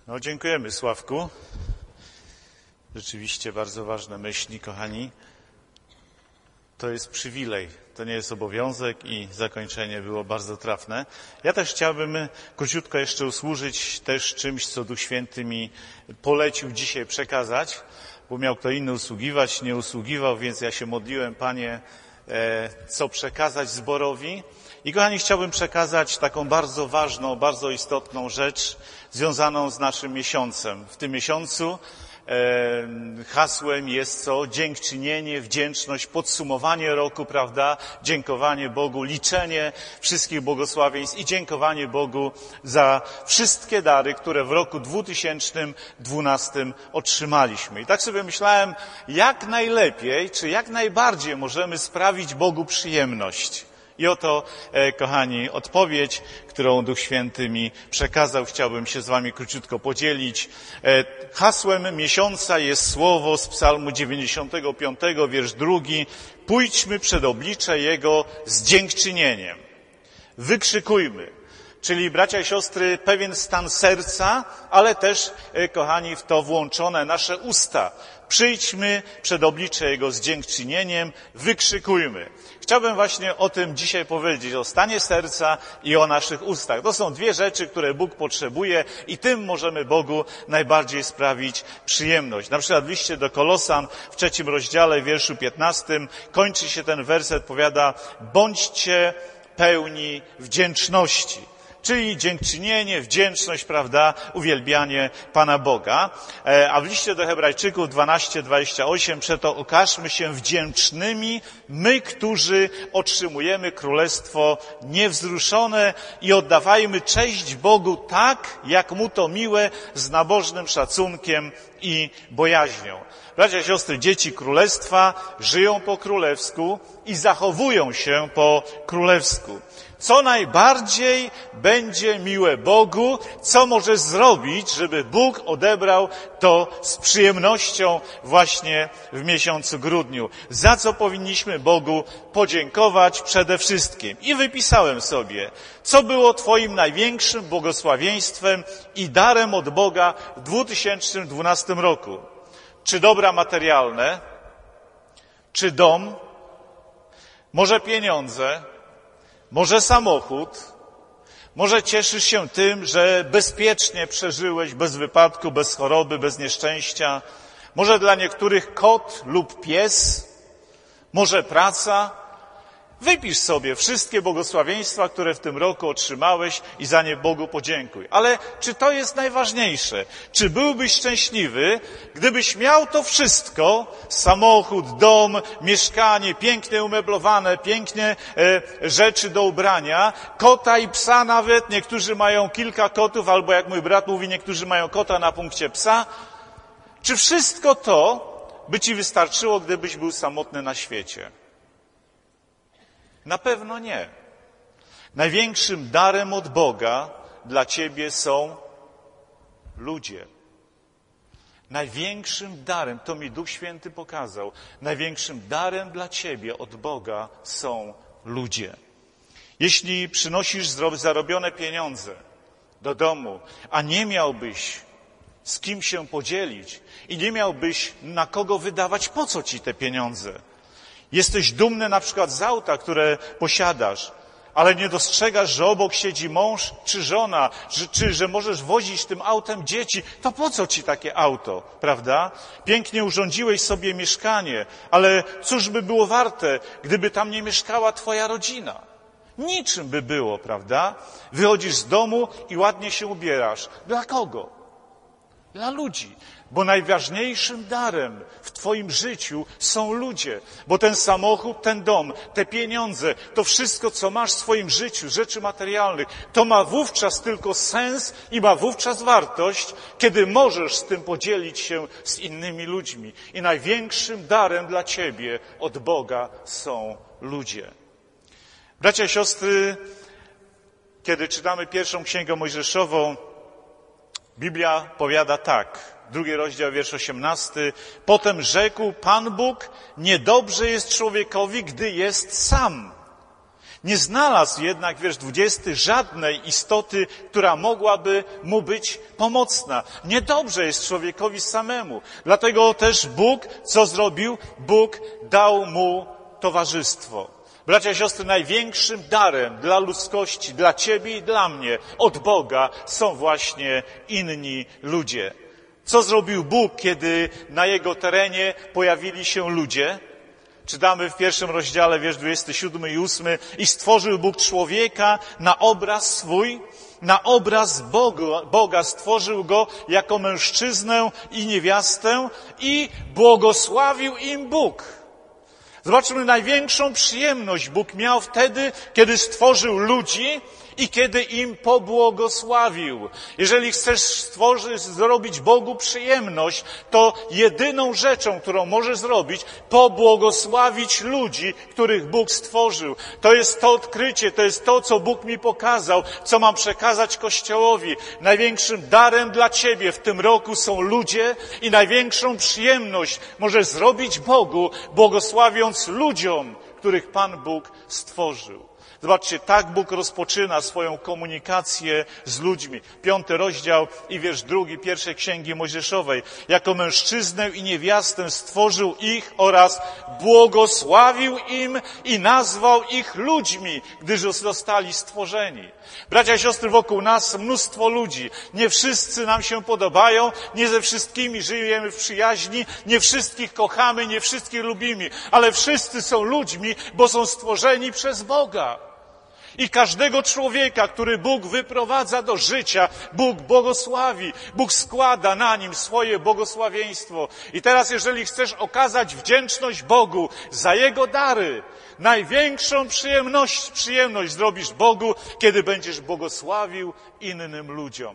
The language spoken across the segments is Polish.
No, dziękujemy, Sławku. Rzeczywiście bardzo ważne myśli, kochani. To jest przywilej, to nie jest obowiązek i zakończenie było bardzo trafne. Ja też chciałbym króciutko jeszcze usłużyć też czymś, co Duch Święty mi polecił dzisiaj przekazać, bo miał kto inny usługiwać, nie usługiwał, więc ja się modliłem, Panie, co przekazać zborowi. I kochani, chciałbym przekazać taką bardzo ważną, bardzo istotną rzecz związaną z naszym miesiącem. W tym miesiącu hasłem jest co? Dziękczynienie, wdzięczność, podsumowanie roku, prawda? Dziękowanie Bogu, liczenie wszystkich błogosławieństw i dziękowanie Bogu za wszystkie dary, które w roku 2012 otrzymaliśmy. I tak sobie myślałem, jak najlepiej, czy jak najbardziej możemy sprawić Bogu przyjemność. I oto, kochani, odpowiedź, którą Duch Święty mi przekazał. Chciałbym się z wami króciutko podzielić. Hasłem miesiąca jest słowo z Psalmu 95, wiersz 2. Pójdźmy przed oblicze Jego z dziękczynieniem. Wykrzykujmy. Czyli, bracia i siostry, pewien stan serca, ale też, kochani, w to włączone nasze usta. Przyjdźmy przed oblicze Jego z dziękczynieniem, wykrzykujmy. Chciałbym właśnie o tym dzisiaj powiedzieć, o stanie serca i o naszych ustach. To są dwie rzeczy, które Bóg potrzebuje i tym możemy Bogu najbardziej sprawić przyjemność. Na przykład w liście do Kolosan w 3 rozdziale, wierszu 15, kończy się ten werset, powiada: bądźcie pełni wdzięczności. Czyli dziękczynienie, wdzięczność, prawda, uwielbianie Pana Boga. A w liście do Hebrajczyków 12:28, przeto okażmy się wdzięcznymi, my, którzy otrzymujemy Królestwo niewzruszone i oddawajmy cześć Bogu tak, jak Mu to miłe, z nabożnym szacunkiem i bojaźnią. Bracia i siostry, dzieci Królestwa żyją po królewsku i zachowują się po królewsku. Co najbardziej będzie miłe Bogu, co możesz zrobić, żeby Bóg odebrał to z przyjemnością właśnie w miesiącu grudniu. Za co powinniśmy Bogu podziękować przede wszystkim. I wypisałem sobie, co było Twoim największym błogosławieństwem i darem od Boga w 2012 roku. Czy dobra materialne? Czy dom? Może pieniądze? Może samochód? Może cieszysz się tym, że bezpiecznie przeżyłeś, bez wypadku, bez choroby, bez nieszczęścia? Może dla niektórych kot lub pies? Może praca? Wypisz sobie wszystkie błogosławieństwa, które w tym roku otrzymałeś i za nie Bogu podziękuj. Ale czy to jest najważniejsze? Czy byłbyś szczęśliwy, gdybyś miał to wszystko, samochód, dom, mieszkanie, pięknie umeblowane, pięknie rzeczy do ubrania, kota i psa nawet, niektórzy mają kilka kotów, albo jak mój brat mówi, niektórzy mają kota na punkcie psa. Czy wszystko to by ci wystarczyło, gdybyś był samotny na świecie? Na pewno nie. Największym darem od Boga dla ciebie są ludzie. Największym darem, to mi Duch Święty pokazał, największym darem dla ciebie od Boga są ludzie. Jeśli przynosisz zarobione pieniądze do domu, a nie miałbyś z kim się podzielić i nie miałbyś na kogo wydawać, po co ci te pieniądze? Jesteś dumny na przykład z auta, które posiadasz, ale nie dostrzegasz, że obok siedzi mąż czy żona, że możesz wozić tym autem dzieci. To po co ci takie auto, prawda? Pięknie urządziłeś sobie mieszkanie, ale cóż by było warte, gdyby tam nie mieszkała twoja rodzina? Niczym by było, prawda? Wychodzisz z domu i ładnie się ubierasz. Dla kogo? Dla ludzi. Bo najważniejszym darem w twoim życiu są ludzie. Bo ten samochód, ten dom, te pieniądze, to wszystko, co masz w swoim życiu, rzeczy materialnych, to ma wówczas tylko sens i ma wówczas wartość, kiedy możesz z tym podzielić się z innymi ludźmi. I największym darem dla ciebie od Boga są ludzie. Bracia i siostry, kiedy czytamy pierwszą Księgę Mojżeszową, Biblia powiada tak, 2 rozdział, wiersz 18. Potem rzekł Pan Bóg, niedobrze jest człowiekowi, gdy jest sam. Nie znalazł jednak, wiersz 20, żadnej istoty, która mogłaby mu być pomocna. Niedobrze jest człowiekowi samemu. Dlatego też Bóg, co zrobił? Bóg dał mu towarzystwo. Bracia i siostry, największym darem dla ludzkości, dla ciebie i dla mnie od Boga są właśnie inni ludzie. Co zrobił Bóg, kiedy na Jego terenie pojawili się ludzie? Czytamy w 1 rozdziale, wiersz 27 i 8. I stworzył Bóg człowieka na obraz swój, na obraz Boga stworzył go jako mężczyznę i niewiastę i błogosławił im Bóg. Zobaczmy, największą przyjemność Bóg miał wtedy, kiedy stworzył ludzi i kiedy im pobłogosławił. Jeżeli chcesz zrobić Bogu przyjemność, to jedyną rzeczą, którą możesz zrobić, pobłogosławić ludzi, których Bóg stworzył. To jest to odkrycie, to jest to, co Bóg mi pokazał, co mam przekazać Kościołowi. Największym darem dla ciebie w tym roku są ludzie i największą przyjemność możesz zrobić Bogu, błogosławiąc ludziom, których Pan Bóg stworzył. Zobaczcie, tak Bóg rozpoczyna swoją komunikację z ludźmi. 5 rozdział i wiersz 2 pierwszej Księgi Mojżeszowej. Jako mężczyznę i niewiastę stworzył ich oraz błogosławił im i nazwał ich ludźmi, gdyż zostali stworzeni. Bracia i siostry, wokół nas mnóstwo ludzi. Nie wszyscy nam się podobają, nie ze wszystkimi żyjemy w przyjaźni, nie wszystkich kochamy, nie wszystkich lubimy, ale wszyscy są ludźmi, bo są stworzeni przez Boga. I każdego człowieka, który Bóg wyprowadza do życia, Bóg błogosławi, Bóg składa na nim swoje błogosławieństwo. I teraz, jeżeli chcesz okazać wdzięczność Bogu za Jego dary, największą przyjemność zrobisz Bogu, kiedy będziesz błogosławił innym ludziom.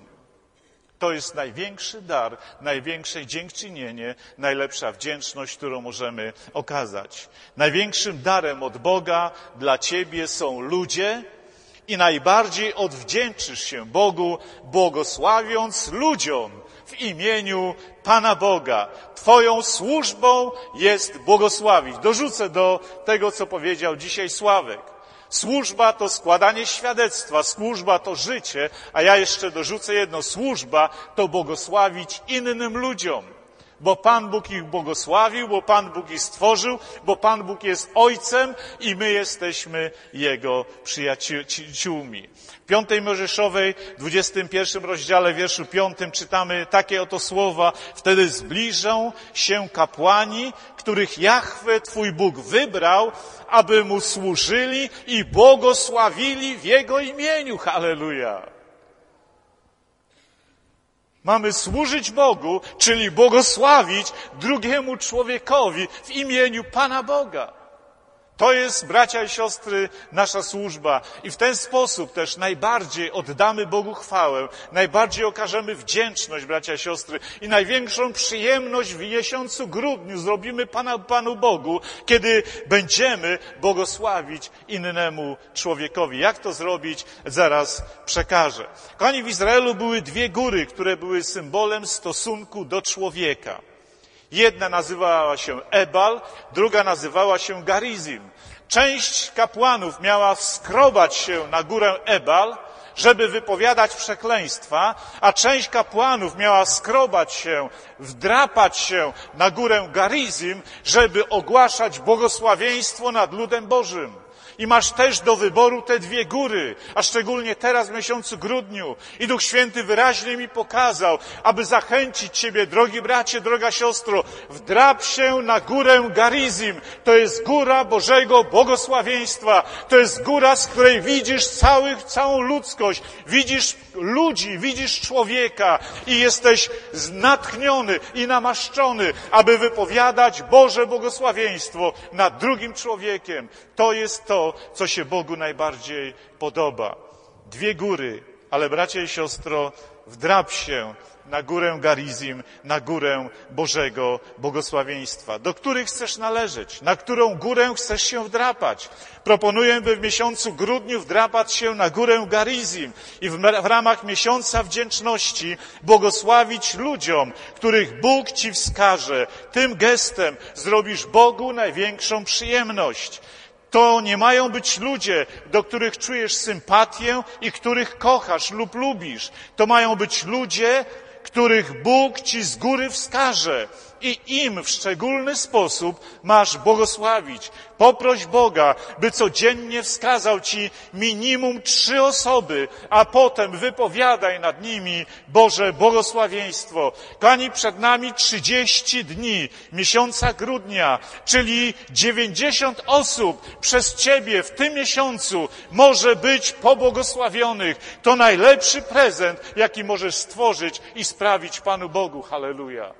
To jest największy dar, największe dziękczynienie, najlepsza wdzięczność, którą możemy okazać. Największym darem od Boga dla ciebie są ludzie i najbardziej odwdzięczysz się Bogu, błogosławiąc ludziom w imieniu Pana Boga. Twoją służbą jest błogosławić. Dorzucę do tego, co powiedział dzisiaj Sławek. Służba to składanie świadectwa, służba to życie, a ja jeszcze dorzucę jedno, służba to błogosławić innym ludziom. Bo Pan Bóg ich błogosławił, bo Pan Bóg ich stworzył, bo Pan Bóg jest Ojcem i my jesteśmy Jego przyjaciółmi. W 5 Mojżeszowej, 21 rozdziale, wierszu 5 czytamy takie oto słowa. Wtedy zbliżą się kapłani, których Jahwe, Twój Bóg, wybrał, aby Mu służyli i błogosławili w Jego imieniu. Halleluja! Mamy służyć Bogu, czyli błogosławić drugiemu człowiekowi w imieniu Pana Boga. To jest, bracia i siostry, nasza służba. I w ten sposób też najbardziej oddamy Bogu chwałę, najbardziej okażemy wdzięczność, bracia i siostry, i największą przyjemność w miesiącu grudniu zrobimy Panu Bogu, kiedy będziemy błogosławić innemu człowiekowi. Jak to zrobić? Zaraz przekażę. Kochani, w Izraelu były 2 góry, które były symbolem stosunku do człowieka. Jedna nazywała się Ebal, druga nazywała się Garizim. Część kapłanów miała wskrobać się na górę Ebal, żeby wypowiadać przekleństwa, a część kapłanów miała skrobać się, wdrapać się na górę Garizim, żeby ogłaszać błogosławieństwo nad ludem Bożym. I masz też do wyboru te 2 góry, a szczególnie teraz w miesiącu grudniu. I Duch Święty wyraźnie mi pokazał, aby zachęcić ciebie, drogi bracie, droga siostro, wdrap się na górę Garizim. To jest góra Bożego błogosławieństwa. To jest góra, z której widzisz całą ludzkość, widzisz ludzi, widzisz człowieka i jesteś natchniony i namaszczony, aby wypowiadać Boże błogosławieństwo nad drugim człowiekiem. To jest to, co się Bogu najbardziej podoba. 2 góry, ale bracia i siostro, wdrap się na górę Garizim, na górę Bożego błogosławieństwa. Do których chcesz należeć? Na którą górę chcesz się wdrapać? Proponuję, by w miesiącu grudniu wdrapać się na górę Garizim i w ramach miesiąca wdzięczności błogosławić ludziom, których Bóg ci wskaże. Tym gestem zrobisz Bogu największą przyjemność. To nie mają być ludzie, do których czujesz sympatię i których kochasz lub lubisz. To mają być ludzie, których Bóg ci z góry wskaże i im w szczególny sposób masz błogosławić. Poproś Boga, by codziennie wskazał ci minimum 3 osoby, a potem wypowiadaj nad nimi Boże błogosławieństwo. Kochani, przed nami 30 dni miesiąca grudnia, czyli 90 osób przez Ciebie w tym miesiącu może być pobłogosławionych. To najlepszy prezent, jaki możesz stworzyć i sprawić Panu Bogu. Halleluja.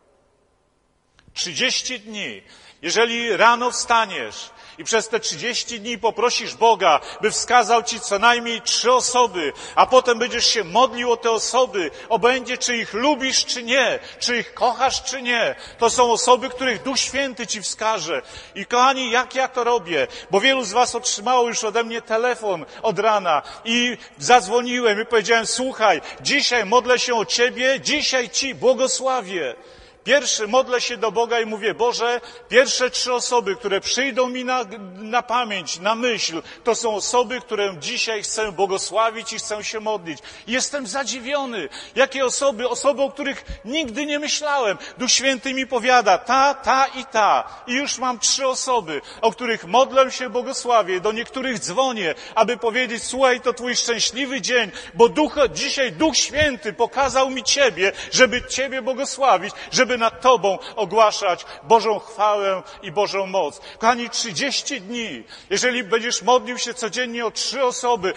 30 dni. Jeżeli rano wstaniesz i przez te 30 dni poprosisz Boga, by wskazał ci co najmniej 3 osoby, a potem będziesz się modlił o te osoby, obędzie czy ich lubisz, czy nie, czy ich kochasz, czy nie. To są osoby, których Duch Święty ci wskaże. I kochani, jak ja to robię? Bo wielu z was otrzymało już ode mnie telefon od rana i zadzwoniłem i powiedziałem, słuchaj, dzisiaj modlę się o ciebie, dzisiaj ci błogosławię. Pierwszy modlę się do Boga i mówię, Boże, pierwsze 3 osoby, które przyjdą mi na pamięć, na myśl, to są osoby, które dzisiaj chcę błogosławić i chcę się modlić. Jestem zadziwiony. Jakie osoby? Osoby, o których nigdy nie myślałem. Duch Święty mi powiada, ta i ta. I już mam 3 osoby, o których modlę się, błogosławię. Do niektórych dzwonię, aby powiedzieć, słuchaj, to twój szczęśliwy dzień, bo dzisiaj Duch Święty pokazał mi Ciebie, żeby Ciebie błogosławić, żeby nad Tobą ogłaszać Bożą chwałę i Bożą moc. Kochani, 30 dni, jeżeli będziesz modlił się codziennie o 3 osoby,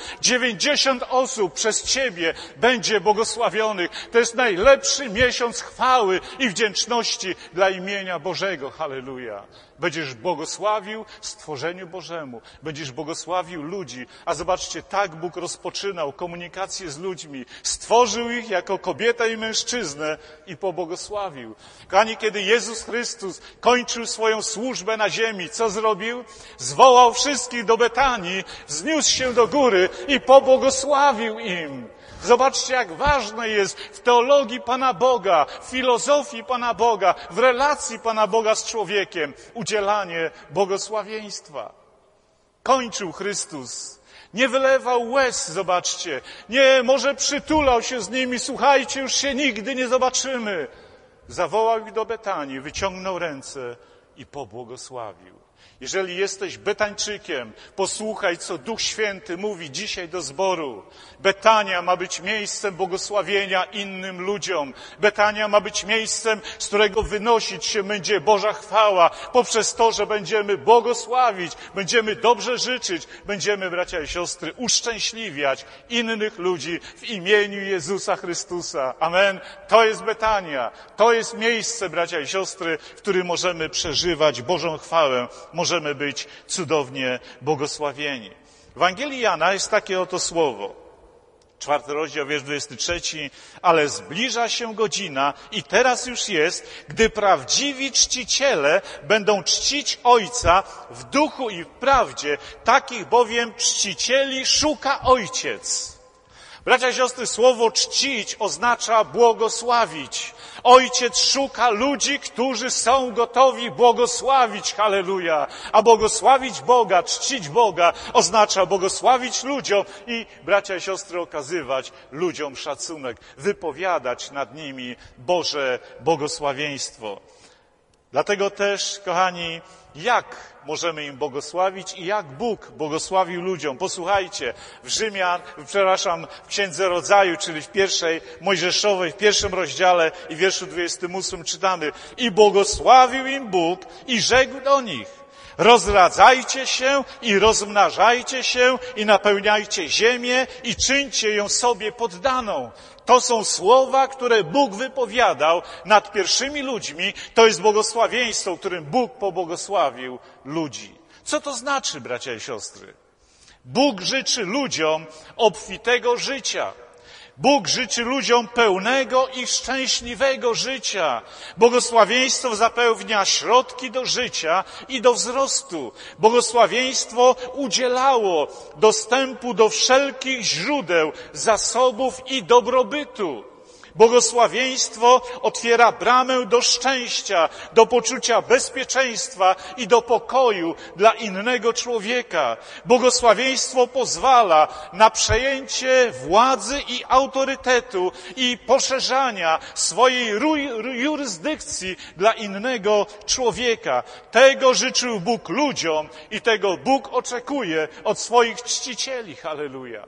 90 osób przez Ciebie będzie błogosławionych. To jest najlepszy miesiąc chwały i wdzięczności dla imienia Bożego. Halleluja. Będziesz błogosławił stworzeniu Bożemu. Będziesz błogosławił ludzi. A zobaczcie, tak Bóg rozpoczynał komunikację z ludźmi. Stworzył ich jako kobietę i mężczyznę i pobłogosławił. Kochani, kiedy Jezus Chrystus kończył swoją służbę na ziemi, co zrobił? Zwołał wszystkich do Betanii, wzniósł się do góry i pobłogosławił im. Zobaczcie, jak ważne jest w teologii Pana Boga, w filozofii Pana Boga, w relacji Pana Boga z człowiekiem udzielanie błogosławieństwa. Kończył Chrystus. Nie wylewał łez, zobaczcie. Nie, może przytulał się z nimi, słuchajcie, już się nigdy nie zobaczymy. Zawołał ich do Betanii, wyciągnął ręce i pobłogosławił. Jeżeli jesteś Betańczykiem, posłuchaj, co Duch Święty mówi dzisiaj do zboru. Betania ma być miejscem błogosławienia innym ludziom. Betania ma być miejscem, z którego wynosić się będzie Boża chwała, poprzez to, że będziemy błogosławić, będziemy dobrze życzyć, będziemy, bracia i siostry, uszczęśliwiać innych ludzi w imieniu Jezusa Chrystusa. Amen. To jest Betania. To jest miejsce, bracia i siostry, w którym możemy przeżywać Bożą chwałę. Możemy być cudownie błogosławieni. W Ewangelii Jana jest takie oto słowo. 4 rozdział, wiersz 23. Ale zbliża się godzina i teraz już jest, gdy prawdziwi czciciele będą czcić Ojca w duchu i w prawdzie. Takich bowiem czcicieli szuka Ojciec. Bracia i siostry, słowo czcić oznacza błogosławić. Ojciec szuka ludzi, którzy są gotowi błogosławić, halleluja. A błogosławić Boga, czcić Boga oznacza błogosławić ludziom i, bracia i siostry, okazywać ludziom szacunek, wypowiadać nad nimi Boże błogosławieństwo. Dlatego też, kochani, jak możemy im błogosławić i jak Bóg błogosławił ludziom. Posłuchajcie, w Księdze Rodzaju, czyli w 1 Mojżeszowej, w 1 rozdziale i wierszu 28 czytamy: i błogosławił im Bóg i rzekł do nich: rozradzajcie się i rozmnażajcie się i napełniajcie ziemię i czyńcie ją sobie poddaną. To są słowa, które Bóg wypowiadał nad pierwszymi ludźmi. To jest błogosławieństwo, którym Bóg pobłogosławił ludzi. Co to znaczy, bracia i siostry? Bóg życzy ludziom obfitego życia. Bóg życzy ludziom pełnego i szczęśliwego życia. Błogosławieństwo zapewnia środki do życia i do wzrostu. Błogosławieństwo udzielało dostępu do wszelkich źródeł, zasobów i dobrobytu. Błogosławieństwo otwiera bramę do szczęścia, do poczucia bezpieczeństwa i do pokoju dla innego człowieka. Błogosławieństwo pozwala na przejęcie władzy i autorytetu i poszerzania swojej jurysdykcji dla innego człowieka. Tego życzył Bóg ludziom i tego Bóg oczekuje od swoich czcicieli. Halleluja.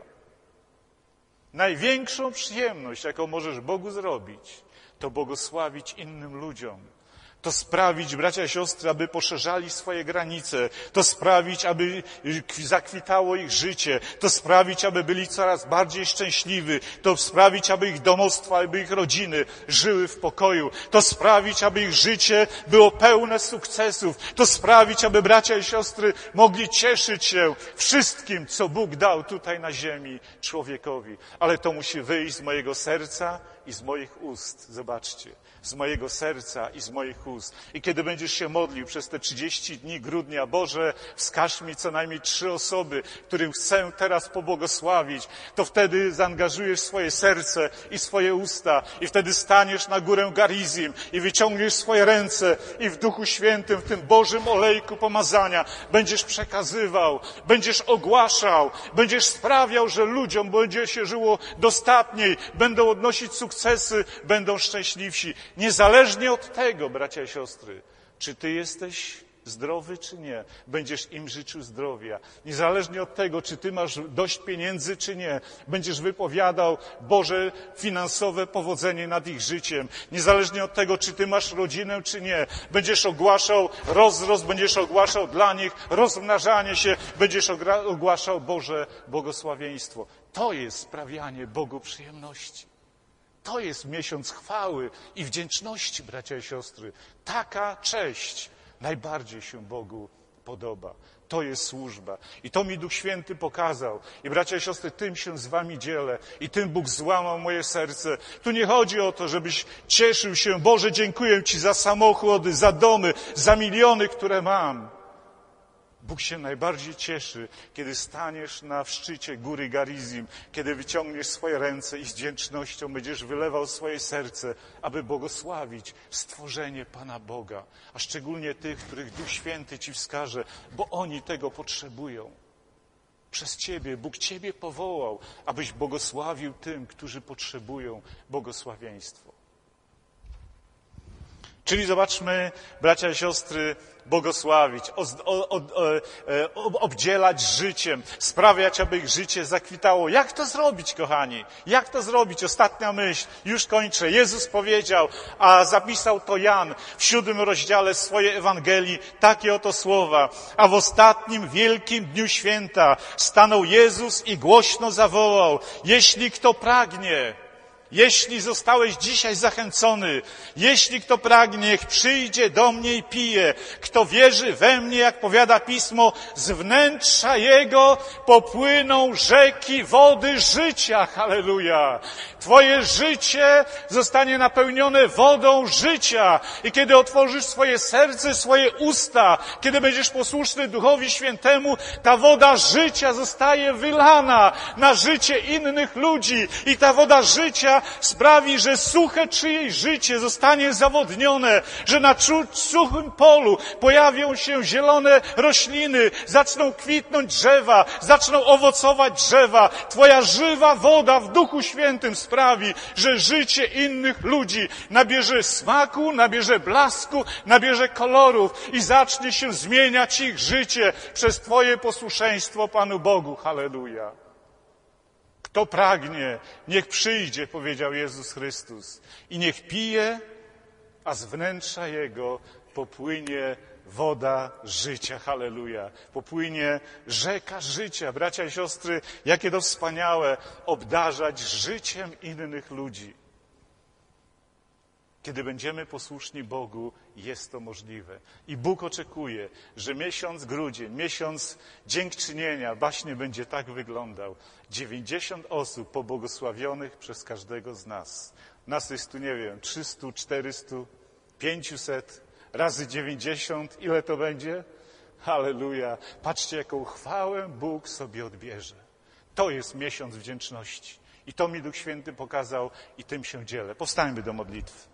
Największą przyjemność, jaką możesz Bogu zrobić, to błogosławić innym ludziom. To sprawić, bracia i siostry, aby poszerzali swoje granice. To sprawić, aby zakwitało ich życie. To sprawić, aby byli coraz bardziej szczęśliwi. To sprawić, aby ich domostwa, aby ich rodziny żyły w pokoju. To sprawić, aby ich życie było pełne sukcesów. To sprawić, aby bracia i siostry mogli cieszyć się wszystkim, co Bóg dał tutaj na ziemi człowiekowi. Ale to musi wyjść z mojego serca i z moich ust. Zobaczcie. Z mojego serca i z moich ust. I kiedy będziesz się modlił przez te 30 dni grudnia, Boże, wskaż mi co najmniej 3 osoby, którym chcę teraz pobłogosławić, to wtedy zaangażujesz swoje serce i swoje usta i wtedy staniesz na górę Garizim i wyciągniesz swoje ręce i w Duchu Świętym, w tym Bożym olejku pomazania będziesz przekazywał, będziesz ogłaszał, będziesz sprawiał, że ludziom będzie się żyło dostatniej, będą odnosić sukcesy, będą szczęśliwsi. Niezależnie od tego, bracia i siostry, czy ty jesteś zdrowy, czy nie, będziesz im życzył zdrowia. Niezależnie od tego, czy ty masz dość pieniędzy, czy nie, będziesz wypowiadał Boże finansowe powodzenie nad ich życiem. Niezależnie od tego, czy ty masz rodzinę, czy nie, będziesz ogłaszał rozrost, będziesz ogłaszał dla nich rozmnażanie się, będziesz ogłaszał Boże błogosławieństwo. To jest sprawianie Bogu przyjemności. To jest miesiąc chwały i wdzięczności, bracia i siostry. Taka cześć najbardziej się Bogu podoba. To jest służba. I to mi Duch Święty pokazał. I bracia i siostry, tym się z wami dzielę. I tym Bóg złamał moje serce. Tu nie chodzi o to, żebyś cieszył się. Boże, dziękuję Ci za samochody, za domy, za miliony, które mam. Bóg się najbardziej cieszy, kiedy staniesz na szczycie góry Garizim, kiedy wyciągniesz swoje ręce i z wdzięcznością będziesz wylewał swoje serce, aby błogosławić stworzenie Pana Boga, a szczególnie tych, których Duch Święty Ci wskaże, bo oni tego potrzebują. Przez Ciebie, Bóg Ciebie powołał, abyś błogosławił tym, którzy potrzebują błogosławieństwo. Czyli zobaczmy, bracia i siostry, błogosławić, obdzielać życiem, sprawiać, aby ich życie zakwitało. Jak to zrobić, kochani? Jak to zrobić? Ostatnia myśl, już kończę. Jezus powiedział, a zapisał to Jan w 7 rozdziale swojej Ewangelii, takie oto słowa. A w ostatnim wielkim dniu święta stanął Jezus i głośno zawołał, jeśli kto pragnie, jeśli zostałeś dzisiaj zachęcony, jeśli kto pragnie, niech przyjdzie do mnie i pije. Kto wierzy we mnie, jak powiada Pismo, z wnętrza jego popłyną rzeki wody życia. Halleluja! Twoje życie zostanie napełnione wodą życia. I kiedy otworzysz swoje serce, swoje usta, kiedy będziesz posłuszny Duchowi Świętemu, ta woda życia zostaje wylana na życie innych ludzi. I ta woda życia sprawi, że suche czyjeś życie zostanie zawodnione, że na suchym polu pojawią się zielone rośliny, zaczną kwitnąć drzewa, zaczną owocować drzewa. Twoja żywa woda w Duchu Świętym sprawi, że życie innych ludzi nabierze smaku, nabierze blasku, nabierze kolorów i zacznie się zmieniać ich życie przez Twoje posłuszeństwo Panu Bogu. Halleluja! Kto pragnie, niech przyjdzie, powiedział Jezus Chrystus, i niech pije, a z wnętrza Jego popłynie woda życia. Halleluja. Popłynie rzeka życia. Bracia i siostry, jakie to wspaniałe obdarzać życiem innych ludzi. Kiedy będziemy posłuszni Bogu, jest to możliwe. I Bóg oczekuje, że miesiąc grudzień, miesiąc dziękczynienia właśnie będzie tak wyglądał. 90 osób pobłogosławionych przez każdego z nas. Nas jest tu, nie wiem, 300, 400, 500, razy 90. Ile to będzie? Halleluja. Patrzcie, jaką chwałę Bóg sobie odbierze. To jest miesiąc wdzięczności. I to mi Duch Święty pokazał i tym się dzielę. Powstańmy do modlitwy.